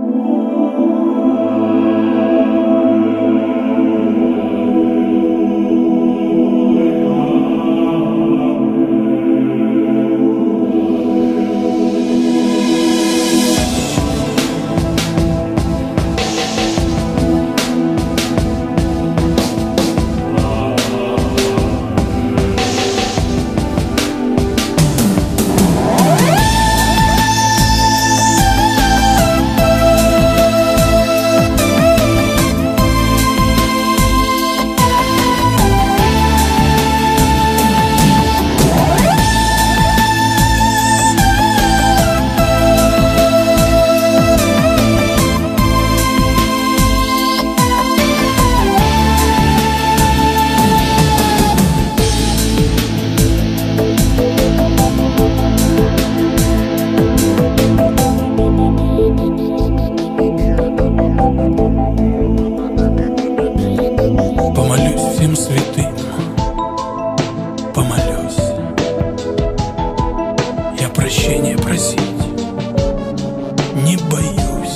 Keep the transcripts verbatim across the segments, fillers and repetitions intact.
прощения просить не боюсь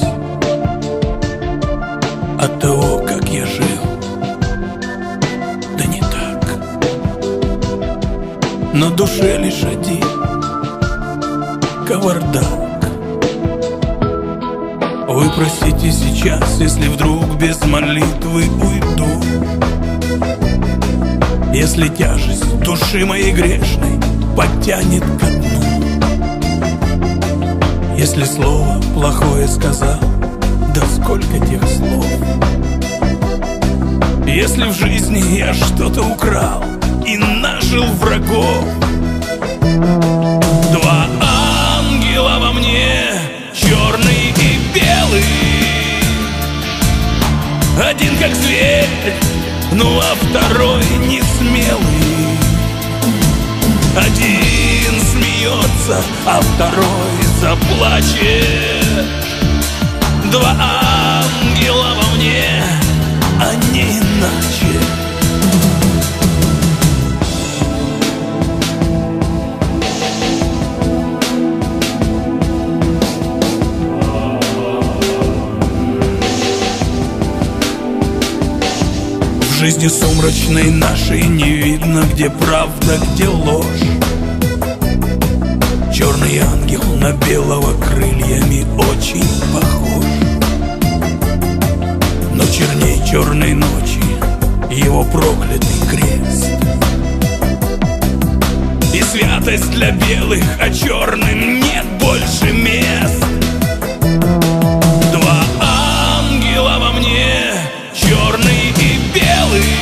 от того, как я жил. Да не так. На душе лишь один кавардак. Вы простите сейчас, если вдруг без молитвы уйду, если тяжесть души моей грешной подтянет ко дну, если слово плохое сказал, да сколько тех слов, если в жизни я что-то украл и нажил врагов. Два ангела во мне, черный и белый, один как зверь, ну а второй не смелый. Один смеется, а второй заплачет. Два ангела во мне, а не иначе. В жизни сумрачной нашей не видно, где правда, где ложь. Черный ангел на белого крыльями очень похож, но черней черной ночи его проклятый крест. И святость для белых, а черным нет больше мест. Два ангела во мне, черный и белый,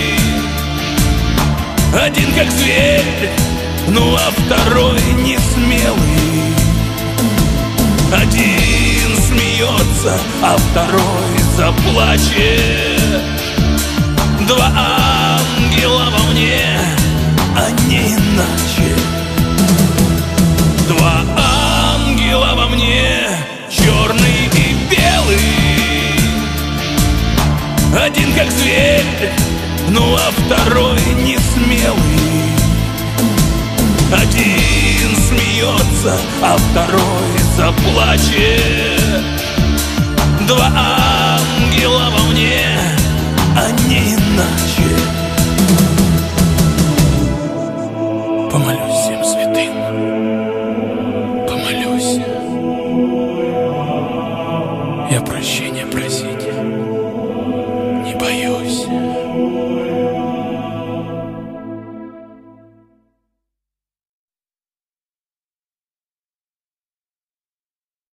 один как зверь, ну а второй не смелый. Один смеется, а второй заплачет. Два ангела во мне, а не иначе. Два ангела во мне, черный и белый, один как зверь, ну а второй не смелый. Один смеется, а второй заплачет. Два ангела во мне, а не иначе. Помолюсь всем святым, помолюсь. Я прощения просить не боюсь.